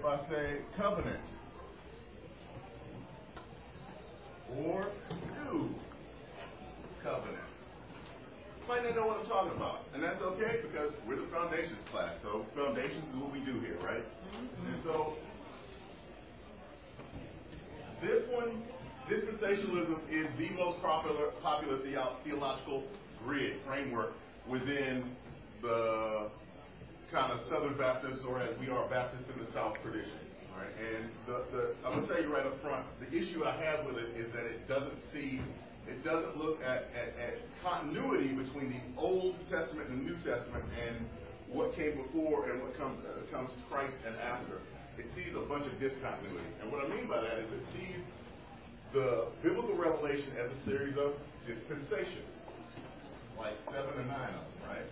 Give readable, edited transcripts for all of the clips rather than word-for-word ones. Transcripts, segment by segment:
I say covenant or new covenant. You might not know what I'm talking about, and that's okay because we're the foundations class, so foundations is what we do here, right? And so this one, dispensationalism is the most popular theological grid framework within the kind of Southern Baptist, or as we are Baptists in the South tradition. Right? And I'm going to tell you right up front, the issue I have with it is that it doesn't look at continuity between the Old Testament and the New Testament and what came before and what comes Christ and after. It sees a bunch of discontinuity. And what I mean by that is it sees the biblical revelation as a series of dispensations, like 7 and 9 of them, right?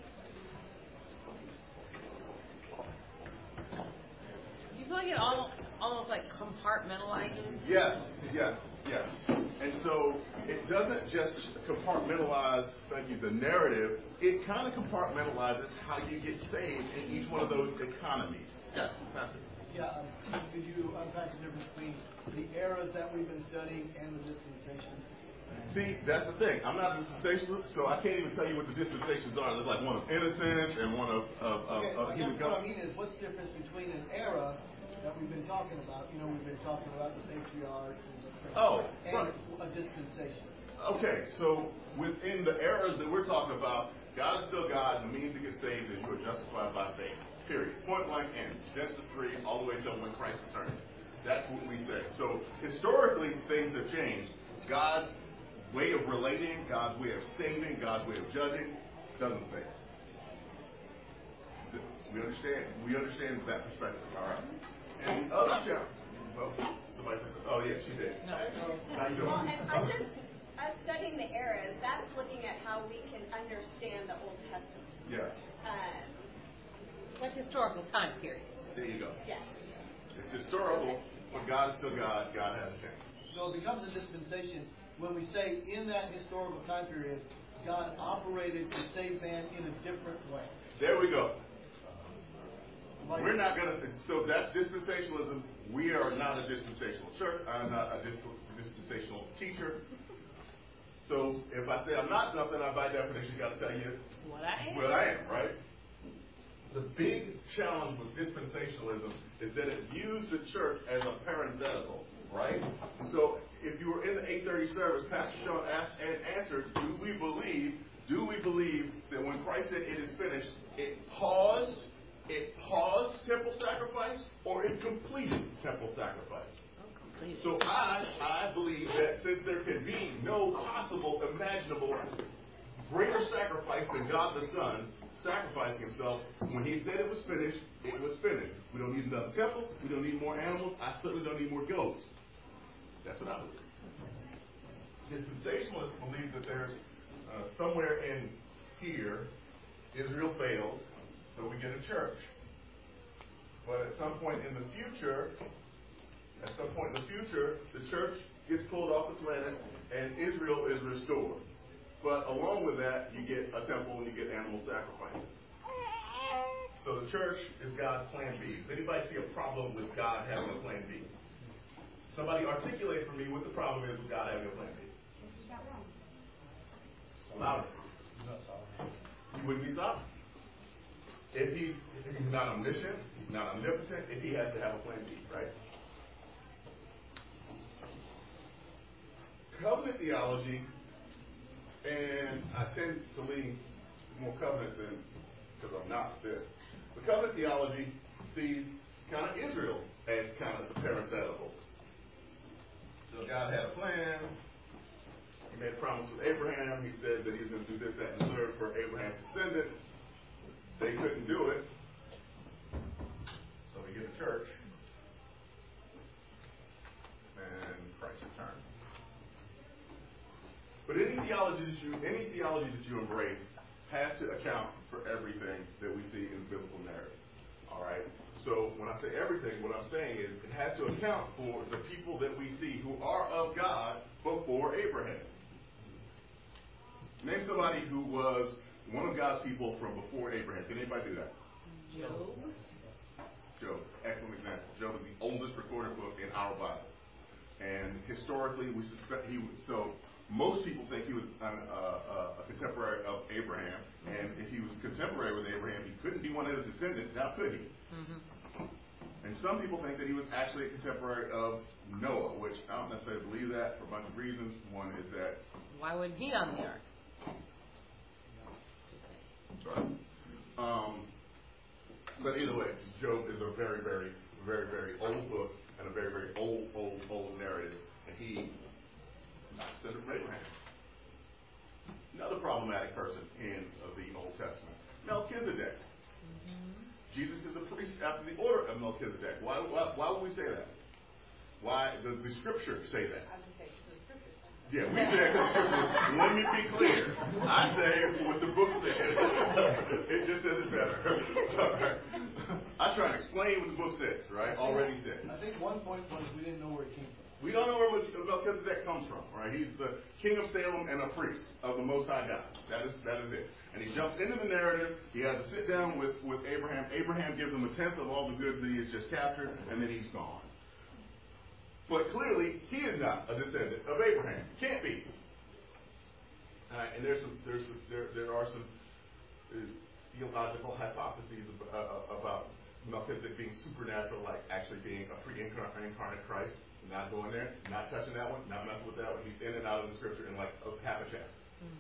You feel like it almost like compartmentalizing? Yes. And so it doesn't just compartmentalize, the narrative. It kind of compartmentalizes how you get saved in each one of those economies. Yes, Pastor. Yeah, could you unpack the difference between the eras that we've been studying and the dispensation? See, that's the thing. I'm not a dispensationalist, so I can't even tell you what the dispensations are. There's like one of innocence and one of human what I mean is, what's the difference between an era that we've been talking about? You know, we've been talking about the patriarchs and a dispensation. Okay, so within the eras that we're talking about, God is still God, and the means to get saved is you are justified by faith. Period. Point blank end. Genesis 3, all the way until when Christ returns. That's what we say. So historically, things have changed. God's way of relating, God's way of saving, God's way of judging doesn't fail. We understand that perspective. All right. And other chapters. Well, somebody says, oh yeah, she did. No. How you doing? Well, and us studying the eras, that's looking at how we can understand the Old Testament. Yes. Like historical time period. There you go. Yes. It's historical, but God is still God. God hasn't changed. So it becomes a dispensation when we say in that historical time period, God operated to save man in a different way. There we go. We're not going to, so that's dispensationalism. We are not a dispensational church. I'm not a dispensational teacher. So if I say I'm not something, I by definition got to tell you what I am, right? The big challenge with dispensationalism is that it views the church as a parenthetical, right? So if you were in the 8:30 service, Pastor Sean asked and answered, do we believe that when Christ said it is finished, it paused temple sacrifice, or it completed temple sacrifice? So I believe that since there can be no possible imaginable greater sacrifice than God the Son sacrificing himself, when he said it was finished, it was finished. We don't need another temple. We don't need more animals. I certainly don't need more goats. That's what I believe. Dispensationalists believe that there's somewhere in here, Israel failed, so we get a church. But at some point in the future, the church gets pulled off the planet and Israel is restored. But along with that, you get a temple and you get animal sacrifices. So the church is God's plan B. Does anybody see a problem with God having a plan B? Somebody articulate for me what the problem is with God having a plan B. Louder. He wouldn't be sovereign. If he's not omniscient, he's not omnipotent, if he has to have a plan B, right? Covenant theology, and I tend to lean more covenant than, because I'm not this, but covenant theology sees kind of Israel as kind of parenthetical. So God had a plan. He made a promise with Abraham. He said that he was going to do this, that, and the third for Abraham's descendants. They couldn't do it. So we get a church. And Christ returned. But any theology that you embrace has to account for everything that we see in the biblical narrative. All right? So when I say everything, what I'm saying is it has to account for the people that we see who are of God before Abraham. Name somebody who was one of God's people from before Abraham. Can anybody do that? Job. Excellent example. Job is the And historically, we suspect he was, so most people think he was a contemporary of Abraham. And if he was contemporary with Abraham, he couldn't be one of his descendants, now could he? And some people think that he was actually a contemporary of Noah, which I don't necessarily believe that for a bunch of reasons. One is that... Why would he on the ark? Right. But either way, Job is a very, very, very, very old book and a very, very old narrative. And he descended from Abraham. Another problematic person in the Old Testament, Melchizedek. Jesus is a priest after the order of Melchizedek. Why would we say that? Why does the Scripture say that? Yeah, we say that because Scripture. Let me be clear. I say what the book says. It just says it better. I try to explain what the book says, right? Already said. I think one point was we didn't know where it came from. We don't know where Melchizedek comes from, right? He's the king of Salem and a priest of the Most High God. That is it. And he jumps into the narrative. He has to sit down with Abraham. Abraham gives him a tenth of all the goods that he has just captured, and then he's gone. But clearly, he is not a descendant of Abraham. Can't be. And there are some theological hypotheses about Melchizedek being supernatural, like actually being a pre-incarnate Christ. Not going there, not touching that one, not messing with that one. He's in and out of the Scripture in like half a chapter.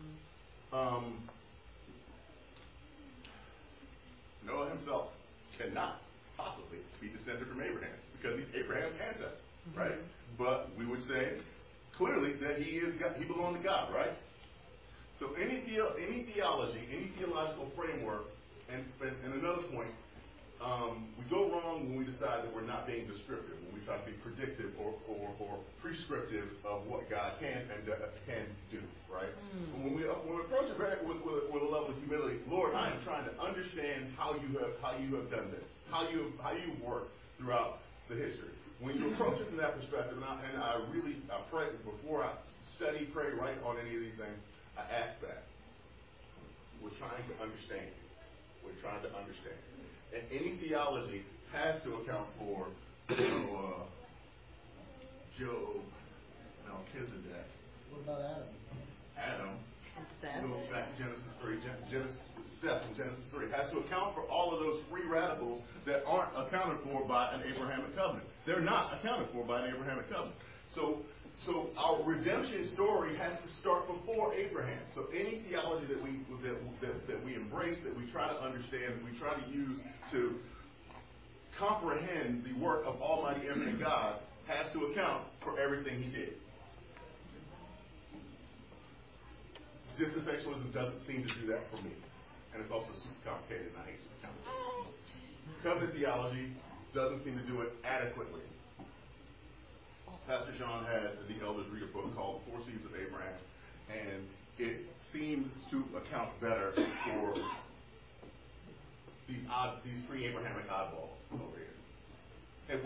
Noah himself cannot possibly be descended from Abraham because he's Abraham's ancestor, right? But we would say clearly that he belonged to God, right? So any theology, any theological framework, and another point, we go wrong when we decide that we're not being descriptive, when we try to be predictive or prescriptive of what God can and can do, right? When we approach it with a level of humility, Lord, I am trying to understand how you have done this, how you've worked throughout the history. When you approach it from that perspective, and I pray before I study, pray, write on any of these things, I ask that. We're trying to understand you. We're trying to understand you. And any theology has to account for Job, Melchizedek. What about Adam? Adam. Seth. Go back to Genesis 3. Seth in Genesis 3 has to account for all of those free radicals that aren't accounted for by an Abrahamic covenant. They're not accounted for by an Abrahamic covenant. So our redemption story has to start before Abraham. So any theology that we embrace, that we try to understand, that we try to use to comprehend the work of Almighty Eminent God has to account for everything He did. Dispensationalism doesn't seem to do that for me, and it's also super complicated, and I hate super complicated. Covenant theology doesn't seem to do it adequately. Pastor Sean had the elders read a book called Four Seeds of Abraham, and it seems to account better for these pre-Abrahamic oddballs over here. And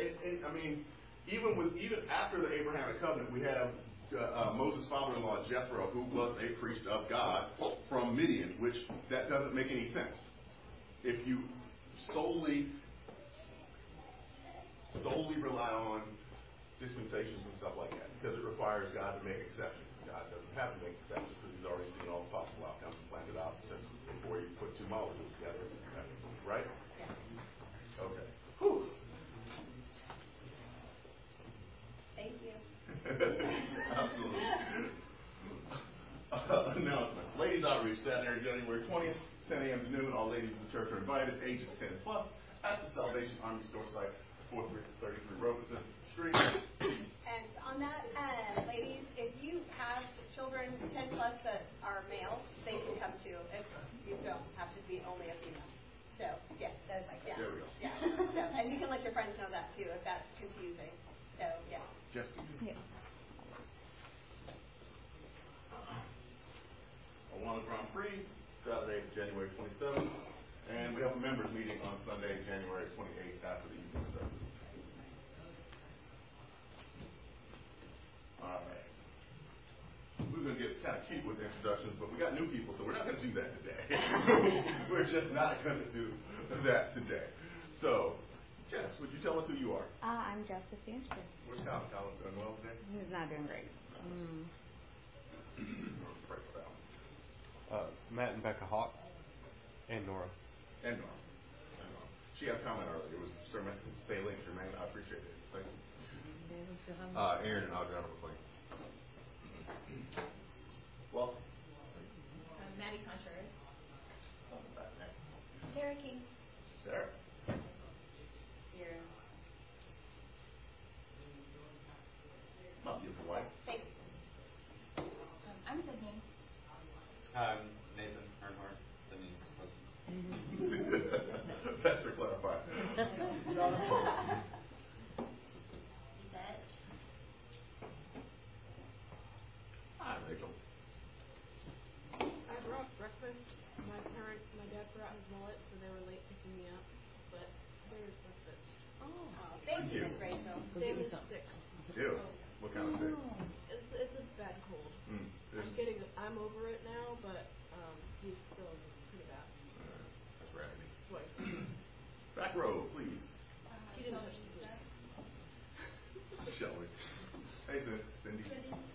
even after the Abrahamic covenant, we have Moses' father-in-law Jethro, who was a priest of God from Midian, which that doesn't make any sense. If you solely rely on dispensations and stuff like that, because it requires God to make exceptions. God doesn't have to make exceptions because He's already seen all the possible outcomes and planned it out since before He put two molecules together. Right? Okay. Whew. Thank you. Absolutely. Announcements. Ladies Outreach, Saturday, January 20th, 10 a.m. to noon. All ladies in the church are invited, ages 10 plus, at the Salvation Army store site, 433 Robeson Street. And on that, ladies, if you have children 10 plus that are male, they can come too. If you don't have to be only a female. So, yeah, that's like, yeah. There we go. Yeah. So, and you can let your friends know that too if that's confusing. So, yeah. Jessica. Yeah. Awana Grand Prix, Saturday, January 27th. And we have a members meeting on Sunday, January 28th after the evening service. All right. We're going to get kind of cute with introductions, but we got new people, so we're not going to do that today. We're just not going to do that today. So, Yes, would you tell us who you are? I'm Joseph Sanchez. Where's Colin? Colin doing well today? He's not doing great. Pray for Al. Matt and Becca Hawk, and Nora. And Nora. She had a comment earlier. It was sermon sailing, Jermaine. I appreciate it. Thank you. Aaron and Adriana McLean. Welcome. Maddie Contreras. Welcome back, man. Sarah King. Sarah. Here. My beautiful wife. Thanks. I'm Sydney. I'm Nathan Earnhardt, Sydney's husband. Thanks for clarifying. Hi, Rachel. I brought breakfast. My dad forgot his wallet, so they were late picking me up. But there's breakfast. Oh, thank you, Miss Rachel. Sam is sick. Ew. What kind of thing? It's a bad cold. I'm over it now, but he's still pretty bad. That's raggedy. What? Back row, please. He didn't touch the food. Shelley. Hey, Cindy.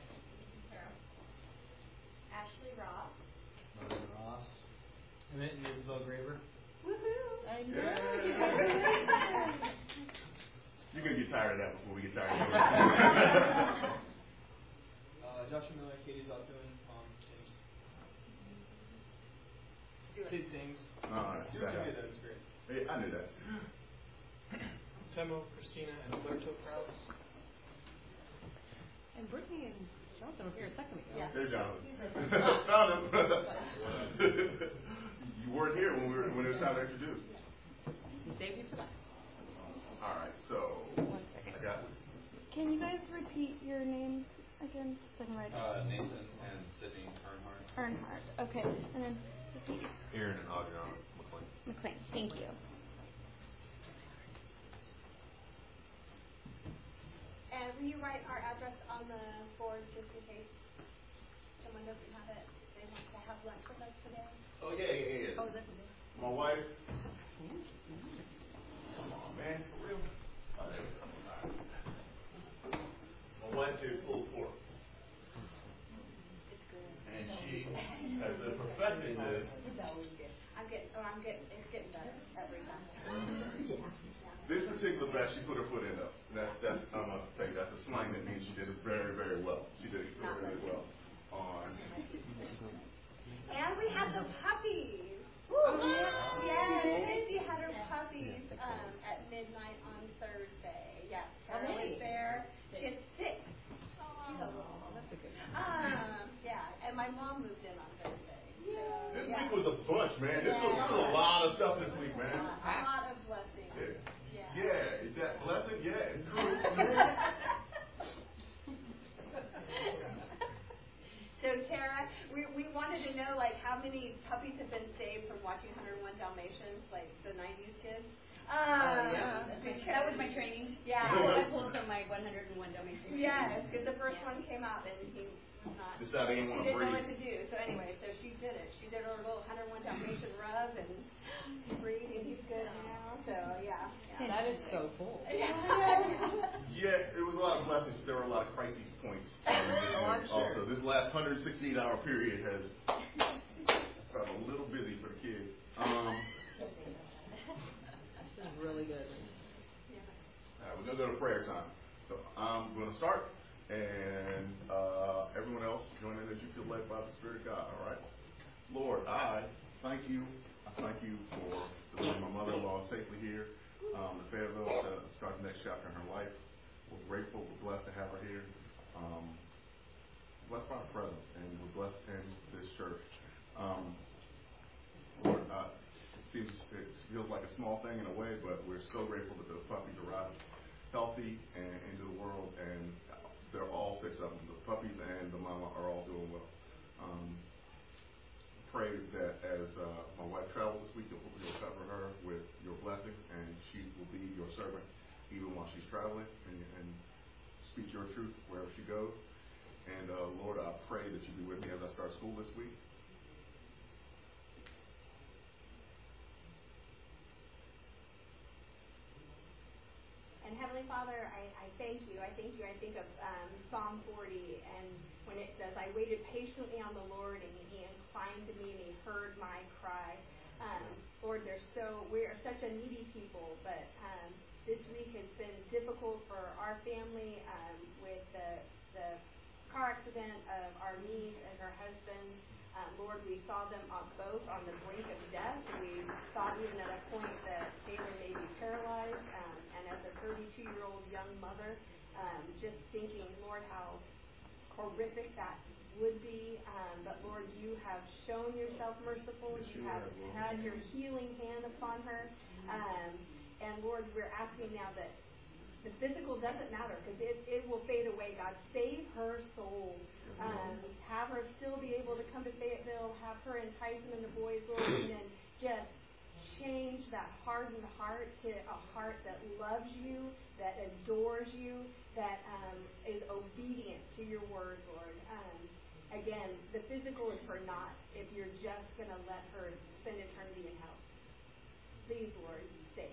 Ashley Ross. Mother Ross. Emmett and Isabel Graver. Woohoo! I know. Yeah. You're going to get tired of that before we get tired of that. Joshua Miller, Katie's out doing kid things. Doing some good in spirit. Hey, I knew that. Temo, Christina, and Alberto Krause. And Brittany and Jonathan were here a second ago. Yeah. There's Jonathan. Found him. You weren't here when it was time to introduce. We saved you for that. All right, so I got. Can you guys repeat your names again? So I can write it. Nathan and Sydney Earnhardt. Earnhardt. Okay. And then repeat. Aaron and Adriana McLean. McLean. Thank you. And will you write our address on the board just in case someone doesn't have it? They want to have lunch with us today. Oh yeah. Oh, is that today? My wife. Come on, man, for real. My wife did pulled pork, It's good. and she has been perfecting this. It's always good. It's getting better every time. Yeah. This particular batch, she put her foot in though. That's I'm gonna tell you, that's a slang that means she did it very, very well. She did it really well. And we had the puppies. Yes, Cindy had her puppies at midnight on Thursday. Yeah, Sarah was there. She had 6. That's a good one. Yeah, and my mom moved in on Thursday. So, This week was a bunch, man. There was a lot of stuff this week, man. A lot of blessings. Yeah, is that blessing? Yeah, it's true. So Tara, we wanted to know like how many puppies have been saved from watching 101 Dalmatians, like the 90s kids. Yeah. That was my training. Yeah. I pulled from my 101 Dalmatians. Yes, because the first one came out and he Decided he didn't want to didn't know what breathe. to do. So anyway, so she did it. She did her little 101 Dalmatian rub and he breathed and he's good now. So yeah. That is so cool. Yeah, it was a lot of blessings, but there were a lot of crisis points. I'm sure. Also, this last 168-hour period has got a little busy for the kids. This is really good. All right, we're going to go to prayer time. So I'm going to start, and everyone else join in as you feel led by the Spirit of God, all right? Lord, I thank you. I thank you for delivering my mother-in-law safely here to Fayetteville to start the next chapter in her life. We're grateful. We're blessed to have her here. Blessed by her presence, and we're blessed in this church. Lord, it feels like a small thing in a way, but we're so grateful that the puppies arrived healthy and into the world, and they're all 6 of them. The puppies and the mama are all doing well. Pray that as my wife travels this week, you'll cover her with your blessing, and she will be your servant even while she's traveling, and speak your truth wherever she goes. And Lord, I pray that you be with me as I start school this week. And Heavenly Father, I thank you. I thank you. I think of Psalm 40, and when it says, I waited patiently on the Lord, and he inclined to me, and he heard my cry. Lord, we are such a needy people, but this week has been difficult for our family with the car accident of our niece and her husband. Lord, we saw them both on the brink of death. We thought even at a point that Taylor may be paralyzed. And as a 32-year-old young mother, just thinking, Lord, how horrific that would be. But Lord, you have shown yourself merciful. You have had your healing hand upon her. And Lord, we're asking now that the physical doesn't matter because it will fade away. God, save her soul. Have her still be able to come to Fayetteville. Have her entice him and the boys, Lord, and then just change that hardened heart to a heart that loves you, that adores you, that is obedient to your word, Lord. Again, the physical is for naught if you're just going to let her spend eternity in hell. Please, Lord, save.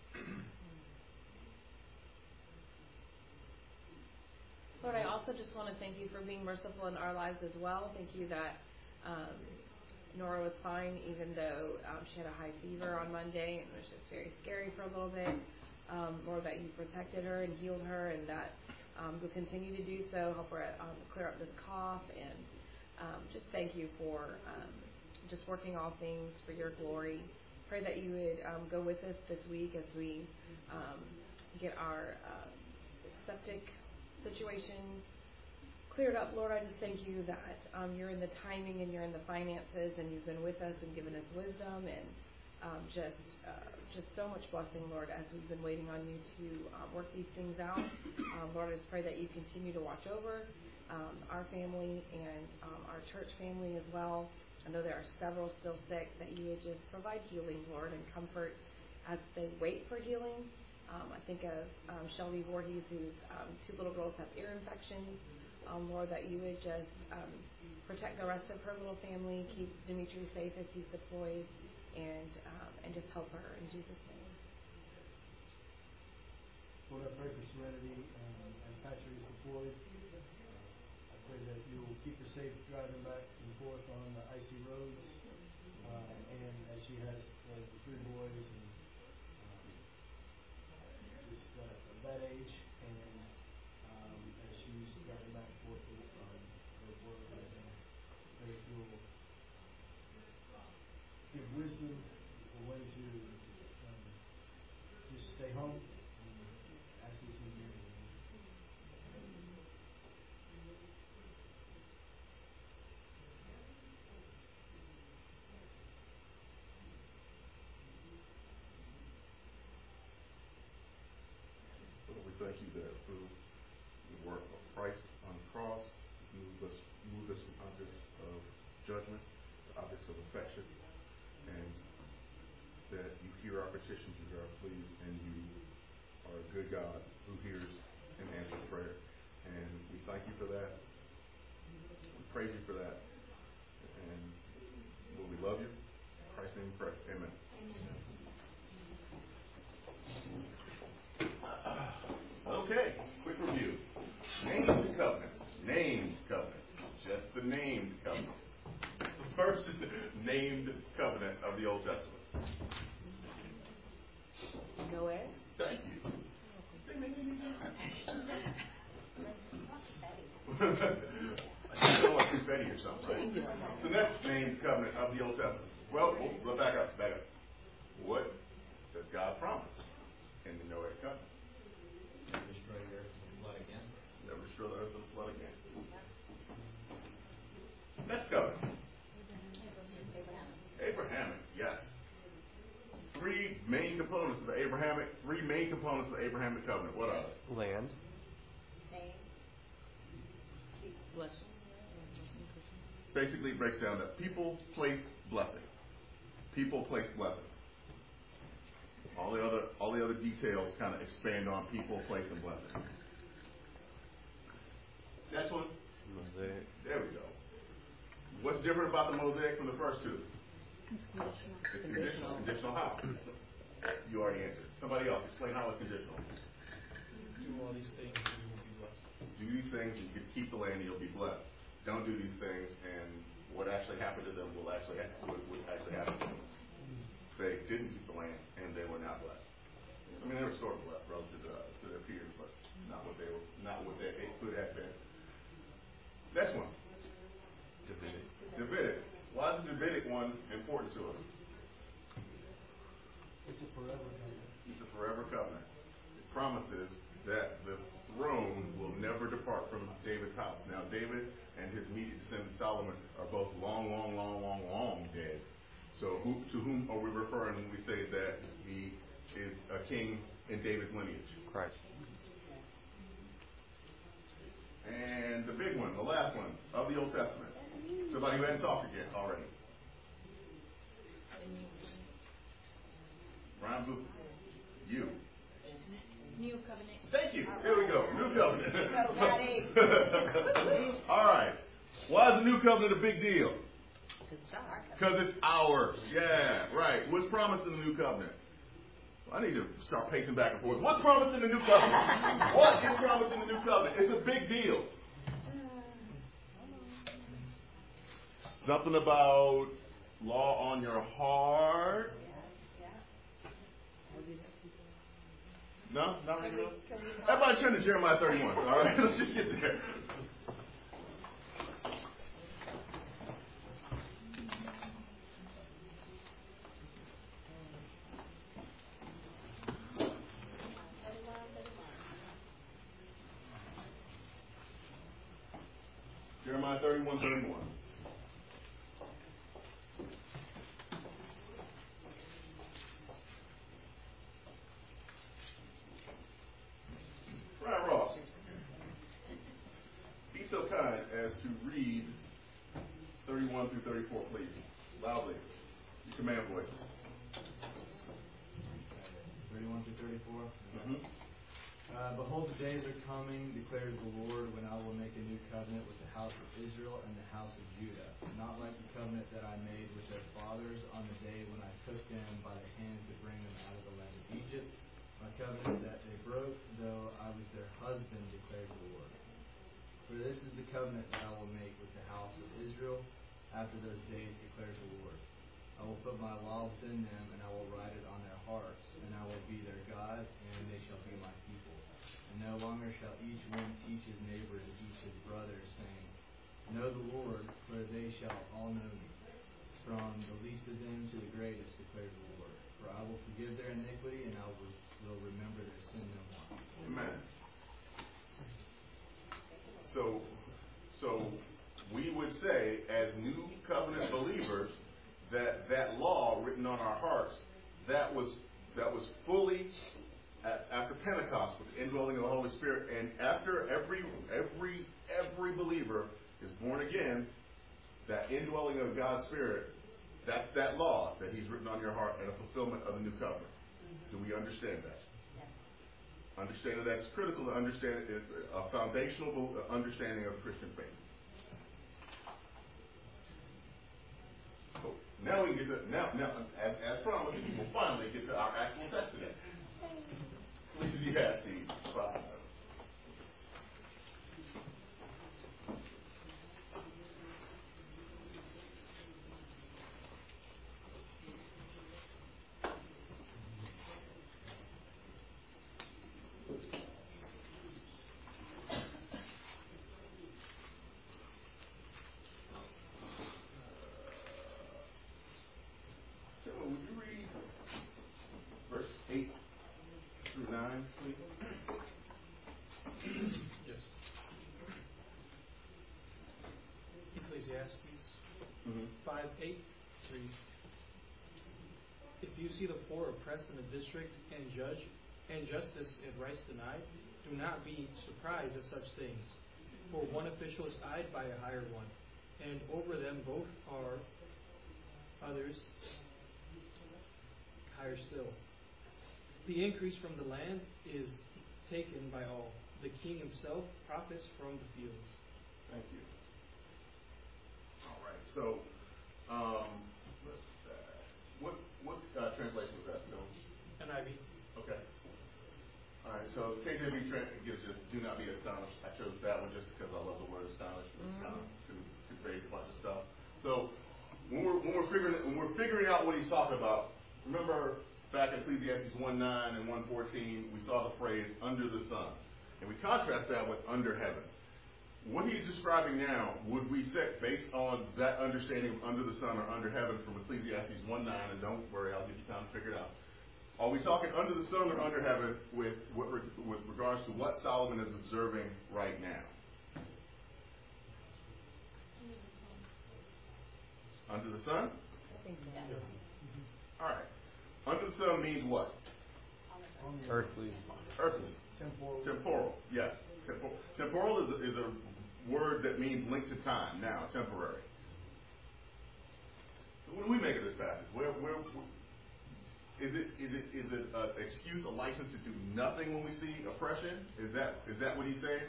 Lord, I also just want to thank you for being merciful in our lives as well. Thank you that Nora was fine, even though she had a high fever on Monday and it was just very scary for a little bit. Lord, that you protected her and healed her, and that you'll continue to do so. Help her clear up this cough, and just thank you for just working all things for your glory. Pray that you would go with us this week as we get our septic situation cleared up. Lord, I just thank you that you're in the timing and you're in the finances, and you've been with us and given us wisdom and just so much blessing, Lord, as we've been waiting on you to work these things out. Lord, I just pray that you continue to watch over our family and our church family as well. I know there are several still sick, that you would just provide healing, Lord, and comfort as they wait for healing. I think of Shelby Voorhees, whose two little girls have ear infections. Lord, that you would just protect the rest of her little family, keep Dimitri safe as he's deployed, and just help her in Jesus' name. Lord, I pray for serenity as Patrick is deployed. I pray that you will keep her safe driving back and forth on the icy roads, and as she has the three boys and that age, and as she's driving back and forth from her work and things, that you'll give wisdom for when to just stay home as we see you. Thank you that through the work of Christ on the cross, move us from objects of judgment to objects of affection, and that you hear our petitions, you hear our pleas, and you are a good God who hears and answers prayer. And we thank you for that. We praise you for that. And Lord, we love you. In Christ's name we pray. Amen. Okay, quick review. Named covenants. Named covenants. Just the named covenants. The first is the named covenant of the Old Testament. Go ahead. Thank you. I feel like confetti or something, right? The next named covenant of the Old Testament. Well, we'll back up. What does God promise in the Noahic covenant? Never destroy the earth with flood again. Never destroy the earth with flood again. Next covenant. Abrahamic, yes. Three main components of the Abrahamic covenant. What are they? Land. Basically, it breaks down that people, place, blessing. People, place, blessing. All the other details kind of expand on people, place, and blessing. Next one. Mosaic. There we go. What's different about the Mosaic from the first two? It's conditional. Conditional how? You already answered. Somebody else explain how it's conditional. do all these things and you will be blessed. Do these things and you can keep the land and you'll be blessed. Don't do these things and what actually happened to them would actually happen to them. They didn't keep the land and they were not blessed. I mean, they were sort of blessed relative to their peers, but not what they could have been. Next one. Davidic. Why is the Davidic one important to us? It's a forever covenant. It's a forever covenant. It promises that the throne will never depart from David's house. Now, David and his immediate descendant Solomon are both long dead. So to whom are we referring when we say that he is a king in David's lineage? Christ. And the big one, the last one of the Old Testament. Somebody who hadn't talked again already. Rhymes with you. New covenant. Thank you. Here we go. New covenant. Go, Patty. All right. Why is the new covenant a big deal? Because it's ours. Yeah, right. What's promised in the new covenant? I need to start pacing back and forth. What's promised in the new covenant? What is promised in the new covenant? It's a big deal. Something about law on your heart. No? Not really? Everybody turn to Jeremiah 31. All right? Let's just get there. Jeremiah 31:31. Ryan Ross, be so kind as to read 31 through 34, please. Loudly. Your command voice. 31 through 34. Mm-hmm. Behold, the days are coming, declares the Lord, when I will make a new covenant with the house of Israel and the house of Judah, not like the covenant that I made with their fathers on the day when I took them by the hand to bring them out of the land of Egypt, my covenant that they broke, though I was their husband, declares the Lord. For this is the covenant that I will make with the house of Israel after those days, declares the Lord. I will put my law within them, and I will write it on their hearts, and I will be their God, and they shall be my people. And no longer shall each one teach his neighbor and teach his brother, saying, Know the Lord, for they shall all know me, from the least of them to the greatest, declares the Lord. For I will forgive their iniquity, and I will remember their sin no more. Amen. So we would say, as new covenant believers, that law written on our hearts, that was fully after Pentecost with the indwelling of the Holy Spirit, and after every believer is born again, that indwelling of God's Spirit, that's that law that He's written on your heart and a fulfillment of the new covenant. Do we understand that? Understanding that's critical to understand is a foundational understanding of the Christian faith. So now we can get to as promised, we will finally get to our actual text today. Ecclesiastes 5. Would you read verse 8 through 9, please? Yes. Ecclesiastes 5:8 reads, If you see the poor oppressed in the district and justice and rights denied, do not be surprised at such things. For one official is eyed by a higher one, and over them both are others higher still. The increase from the land is taken by all. The king himself profits from the fields. Thank you. All right. So, what translation was that, Phil? NIV. Okay. All right. So KJV gives us, do not be astonished. I chose that one just because I love the word astonished. It's kind of conveys a bunch of stuff. So when we're figuring out what he's talking about, remember back in Ecclesiastes 1:9 and 1:14, we saw the phrase under the sun. And we contrast that with under heaven. What he's describing now, would we set based on that understanding of under the sun or under heaven from Ecclesiastes 1:9, and don't worry, I'll give you time to figure it out. Are we talking under the sun or under heaven with regards to what Solomon is observing right now? Under the sun? I think so. All right. Under the sun means what? Earthly. Earthly. Temporal. Yes. Temporal is a word that means linked to time. Now, temporary. So what do we make of this passage? Where is it an excuse, a license to do nothing when we see oppression? Is that what he's saying?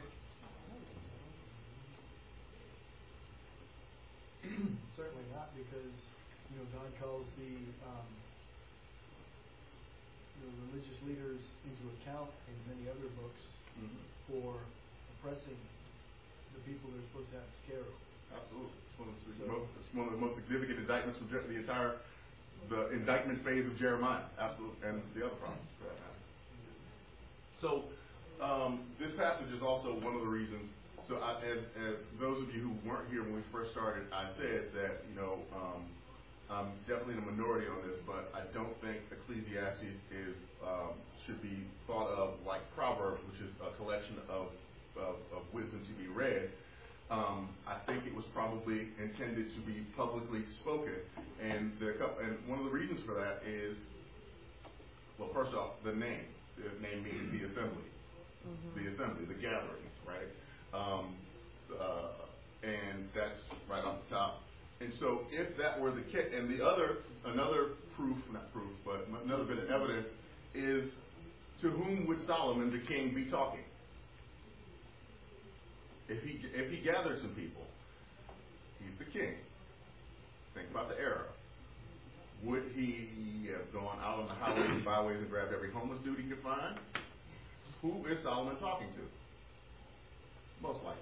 Certainly not, because God calls the religious leaders into account in many other books for oppressing the people they're supposed to have care of. Absolutely, it's one of the most significant indictments from the indictment phase of Jeremiah. Absolutely, and the other prophets for that matter. So this passage is also one of the reasons. So as those of you who weren't here when we first started, I said that I'm definitely in a minority on this, but I don't think Ecclesiastes should be thought of like Proverbs, which is a collection of wisdom to be read. I think it was probably intended to be publicly spoken, and one of the reasons for that is, well, first off, the name. The name means the assembly, the gathering, right? And that's right off the top. And so if that were the case, and another bit of evidence is, to whom would Solomon the king be talking? If he gathered some people, he's the king. Think about the era. Would he have gone out on the highways and byways and grabbed every homeless dude he could find? Who is Solomon talking to? Most likely.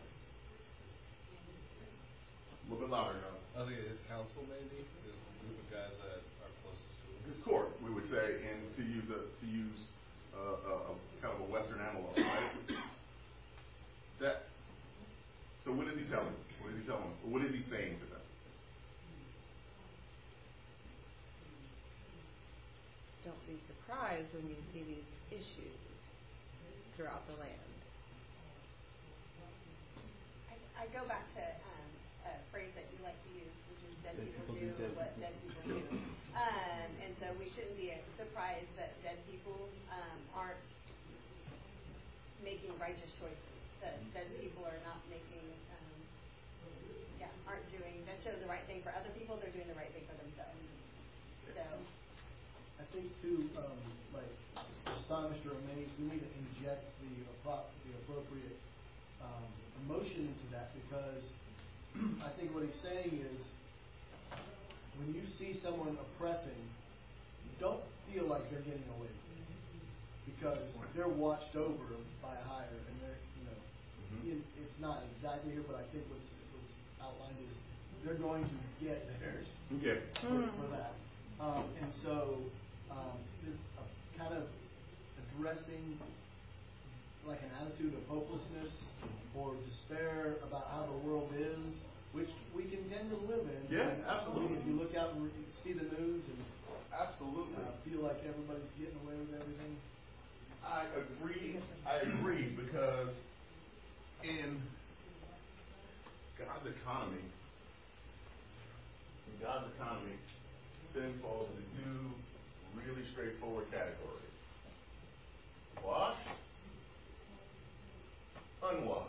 A little bit louder now. I think his council, maybe the group of guys that are closest to him. His court, we would say, and to use a kind of a Western analog, right? So what is he telling them? What is he telling them? What is he saying to them? Don't be surprised when you see these issues throughout the land. I go back to a phrase that you like to use, which is dead people do what dead people do. And so we shouldn't be surprised that dead people aren't making righteous choices, that dead people are not aren't doing, that shows the right thing for other people, they're doing the right thing for themselves. So I think too, like astonished or amazed, we need to inject the appropriate emotion into that, because I think what he's saying is, when you see someone oppressing, don't feel like they're getting away with it, because they're watched over by a higher, and they're it's not exactly here, but I think what's outlined is they're going to get theirs for that. And so this kind of addressing like an attitude of hopelessness or despair about how the world is, which we can tend to live in. Yeah, absolutely. If you look out and see the news and absolutely feel like everybody's getting away with everything. I agree, because in God's economy, sin falls into two really straightforward categories: washed, unwashed.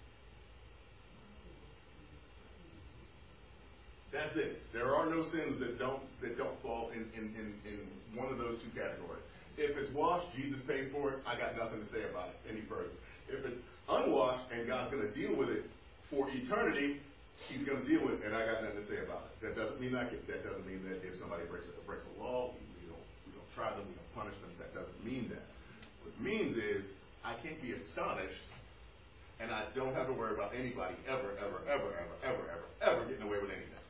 That's it. There are no sins that don't fall in one of those two categories. If it's washed, Jesus paid for it. I got nothing to say about it any further. If it's unwashed and God's going to deal with it for eternity, He's going to deal with it, and I got nothing to say about it. That doesn't mean that if somebody breaks a law, we don't try them, we don't punish them. That doesn't mean that. What it means is I can't be astonished, and I don't have to worry about anybody ever getting away with anything.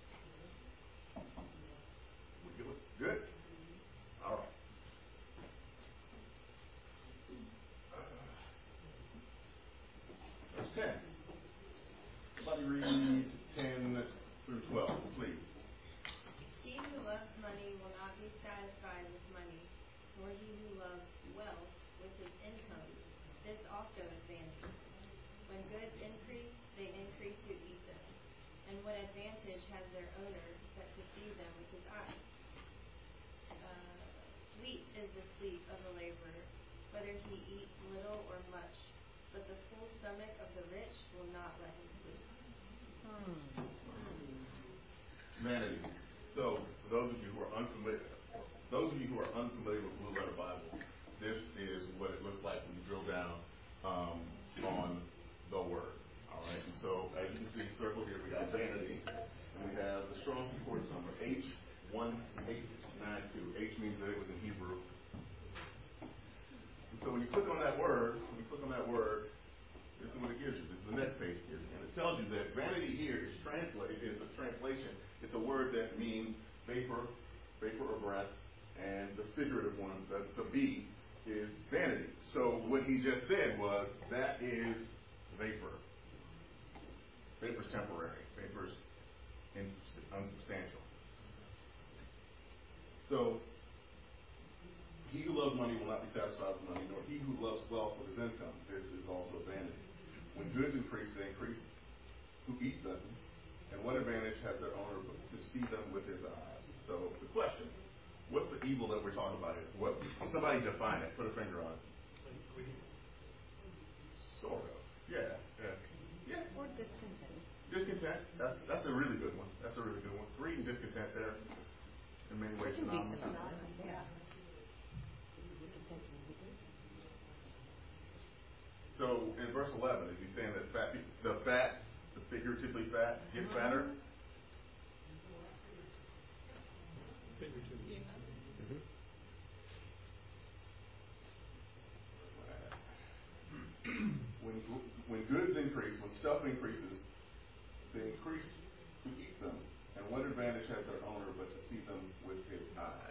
We good? Good? All right. Verse 10. Somebody read 10 through 12, please. He who loves money will not be satisfied with money, nor he who loves wealth with his income. This also is vanity. When goods increase, they increase who eat them. And what advantage has their owner but to see them with his eyes? Sweet is the sleep of the laborer, whether he eats little or much, but the full stomach of the rich will not let him sleep. Vanity. So, for those of you who are unfamiliar with Blue Letter Bible, this is what it looks like when you drill down on the word. All right. And so, as you can see, circled here, we got vanity, and we have the Strong's Concordance number H1892. H means that it was in Hebrew. And so, when you click on that word, this is what it gives you. This is the next page it gives you. And it tells you that vanity here is a translation. It's a word that means vapor or breath, and the figurative one, the B, is vanity. So what he just said was that is vapor. Vapor's temporary. Vapor's unsubstantial. So he who loves money will not be satisfied with money, nor he who loves wealth with his income. This is also vanity. When goods increase, they increase who eat them. And what advantage has their owner to see them with his eyes? So the question, what's the evil that we're talking about here? What? Somebody define it. Put a finger on it. Sort of. Yeah. Or discontent. Discontent. That's a really good one. Greed and discontent there, in many ways, synonymous. Yeah. So in verse 11, is he saying that the figuratively fat, get fatter? Figuratively. When goods increase, when stuff increases, they increase to eat them. And what advantage has their owner but to see them with his eyes?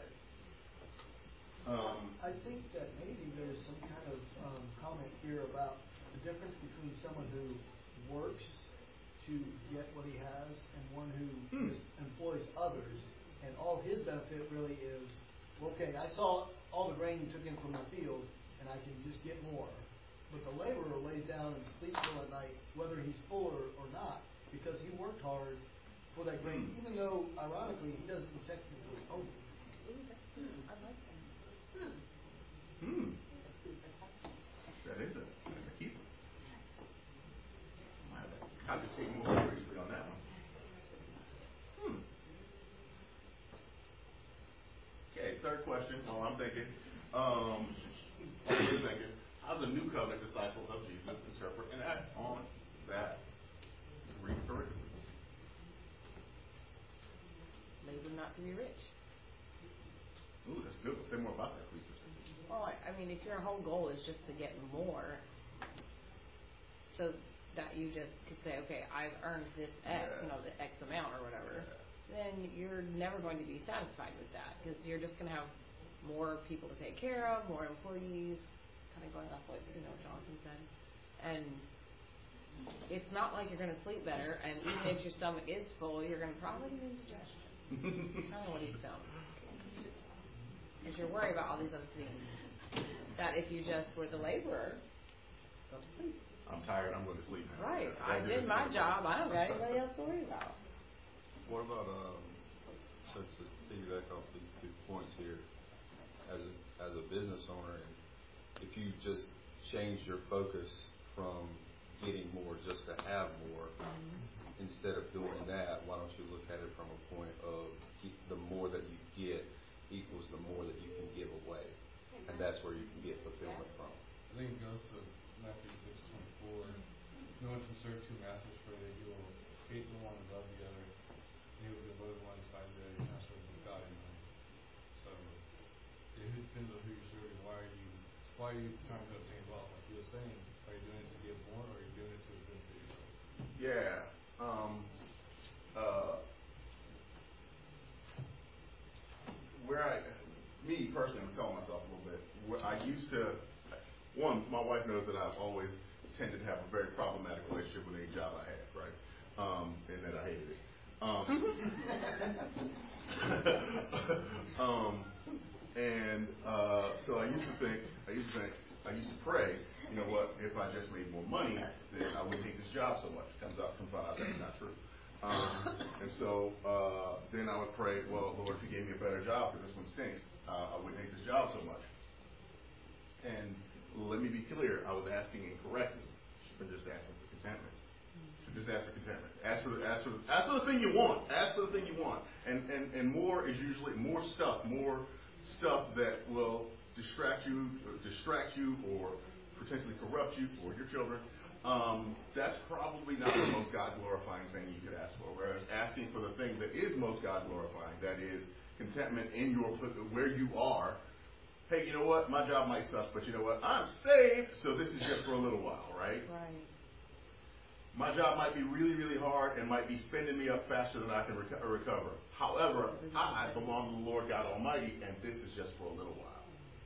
I think that maybe there's some kind of comment here about the difference between someone who works to get what he has and one who just employs others, and all his benefit really is, okay, I saw all the grain you took in from the field, and I can just get more. But the laborer lays down and sleeps well at night, whether he's full or not, because he worked hard for that grain, even though, ironically, he doesn't technically own it. I like that. That's a keeper. I could take more seriously on that one. Okay, third question. I'm thinking. How does a new covenant disciple of Jesus interpret and act on that Greek curriculum? Labor not to be rich. Ooh, that's good. Say more about that, please. Well, I mean, if your whole goal is just to get more, so that you just could say, okay, I've earned this X, the X amount or whatever, then you're never going to be satisfied with that because you're just going to have more people to take care of, more employees, kind of going off what Jonathan said, and it's not like you're going to sleep better. And even if your stomach is full, you're going to probably get indigestion. Kind of what he's telling me. Because you're worried about all these other things. That if you just were the laborer, go to sleep. I'm tired, I'm going to sleep now. Right. I did my job. I don't got anybody else to worry about. What about, to piggyback off these 2 points here, as a business owner, if you just change your focus from getting more just to have more, instead of doing that, why don't you look at it from a point of the more that you get equals the more that you can give away. And that's where you can get fulfillment from. I think it goes to Matthew 6:24. No one can serve 2 masters, for they will hate the one and love the other. They will devote one despise the other. You're not serving God anymore. So it depends on who you're serving. Why are you why are you trying to obtain wealth? Like you were saying, are you doing it to give more, or are you doing it to benefit yourself? Yeah. Me personally, I'm telling myself a little bit. Where I used to, my wife knows that I've always tended to have a very problematic relationship with any job I had, right? And that I hated it. So I used to pray, you know what, if I just made more money, then I wouldn't hate this job so much. Comes out that's not true. Then I would pray, well, Lord, if you gave me a better job, because this one stinks, I wouldn't hate this job so much. And let me be clear, I was asking incorrectly. Should have just asking for contentment. Just ask for contentment. Ask for the thing you want. Ask for the thing you want. And more is usually more stuff that will distract you or potentially corrupt you or your children. That's probably not the most God-glorifying thing you could ask for. Whereas asking for the thing that is most God-glorifying, that is contentment in where you are. Hey, you know what? My job might suck, but you know what? I'm saved, so this is just for a little while, right? Right. My job might be really, really hard and might be spending me up faster than I can recover. However, I belong to the Lord God Almighty, and this is just for a little while.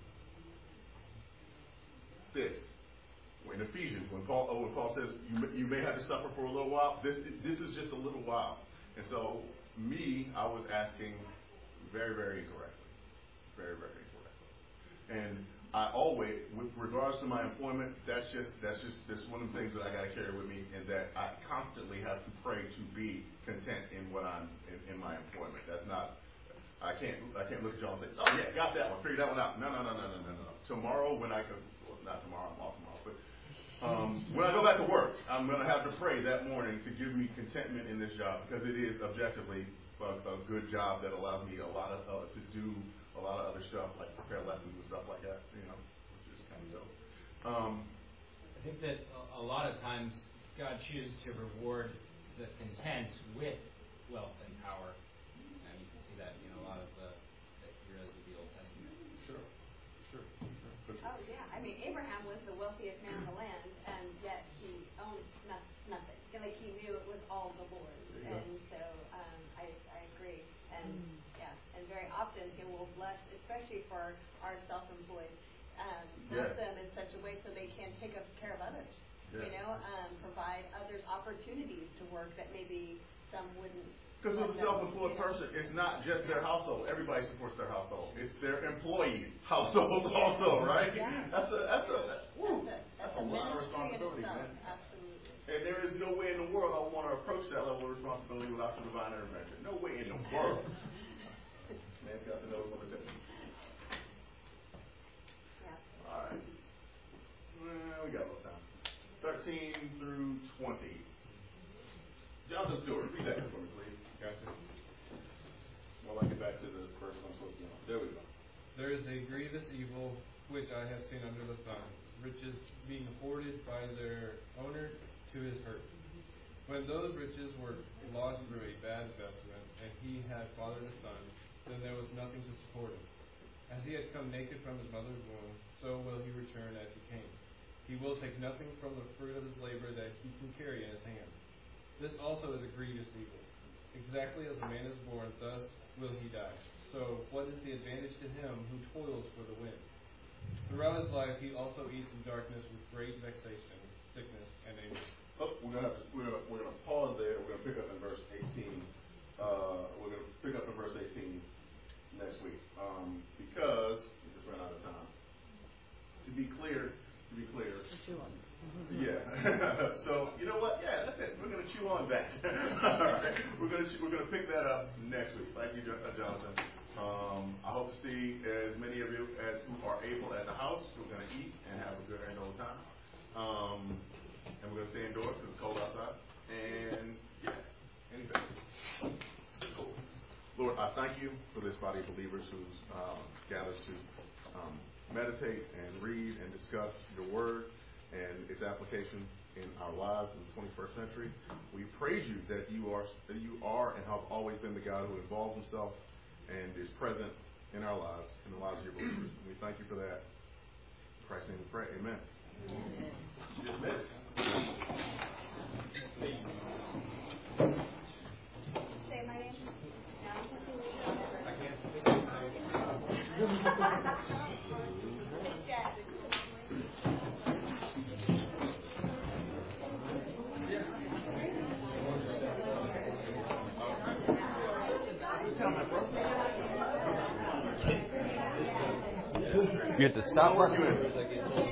In Ephesians, when Paul says you may have to suffer for a little while, this is just a little while. And so, I was asking very, very incorrectly. Very, very incorrectly. And I always, with regards to my employment, that's one of the things that I got to carry with me, is that I constantly have to pray to be content in what I'm in my employment. That's not. I can't look at y'all and say, oh yeah, got that one, figured that one out. No. Tomorrow when I could, well, not tomorrow, I'm off tomorrow, but when I go back to work, I'm going to have to pray that morning to give me contentment in this job, because it is objectively a good job that allows me to do a lot of other stuff, like prepare lessons and stuff like that, which is kind of dope. I think that a lot of times God chooses to reward the content with wealth and power. And you can see that in a lot of the heroes of the Old Testament. Sure. Oh, yeah. I mean, Abraham was the wealthiest man in the land, and yet he owned nothing. Like, he knew it was all the Lord's. And so I agree. And and very often he will bless, especially for our self-employed, bless them in such a way so they can take care of others. Provide others opportunities to work that maybe some wouldn't. Because with a self-employed person, it's not just their household. Everybody supports their household. It's their employees' household also, right? Yeah. That's a lot of responsibility, man. Absolutely. And there is no way in the world I would want to approach that level of responsibility without some divine intervention. No way in the world. Man's got to know his limitations. Yeah. All right. Well, we got a little time. 13 through 20. Jonathan Stewart, read that for me, please. Gotcha. While I get back to the first one. There we go. There is a grievous evil which I have seen under the sun, riches being hoarded by their owner to his hurt. When those riches were lost through a bad investment, and he had fathered a son, then there was nothing to support him. As he had come naked from his mother's womb, so will he return as he came. He will take nothing from the fruit of his labor that he can carry in his hand. This also is a grievous evil. Exactly as a man is born, thus will he die. So what is the advantage to him who toils for the wind? Throughout his life he also eats in darkness with great vexation, sickness, and anger. We're gonna pause there. We're gonna pick up in verse 18. We're gonna pick up in verse 18 next week because we just ran out of time. To be clear. Yeah. So you know what? Yeah, that's it. We're gonna chew on that. All right. We're gonna pick that up next week. Thank you, Jonathan. I hope to see as many of you as who are able at the house. We're gonna eat and have a good and old time. And we're gonna stay indoors because it's cold outside. And anything. Cool. Lord, I thank you for this body of believers who's gathered to meditate and read and discuss your word and its applications in our lives in the 21st century. We praise you that you are and have always been the God who involves himself and is present in our lives, in the lives of your believers. And we thank you for that. Christ's name we pray. Amen. Dismissed. Say my name. I can't. It's Jazz. You have to stop.